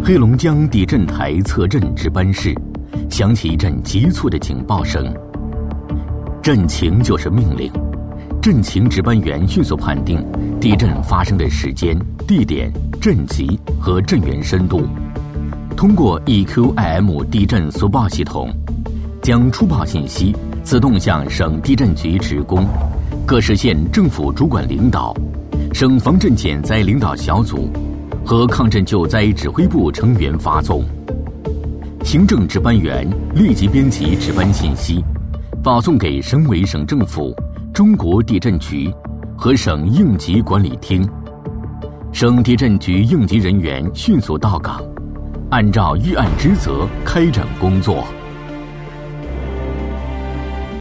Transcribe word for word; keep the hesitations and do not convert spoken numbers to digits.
黑龙江地震台测震值班室，响起一阵急促的警报声。震情就是命令，震情值班员迅速判定地震发生的时间、地点、震级和震源深度，通过 E Q I M 地震速报系统，将初报信息自动向省地震局职工、各市县政府主管领导、省防震减灾领导小组和抗震救灾指挥部成员发送。行政值班员立即编辑值班信息，发送给省委省政府、中国地震局和省应急管理厅。省地震局应急人员迅速到岗，按照预案职责开展工作。